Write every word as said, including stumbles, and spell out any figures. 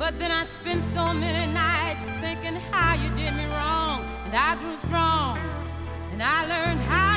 But then I spent so many nights thinking how you did me wrong. And I grew strong, and I learned how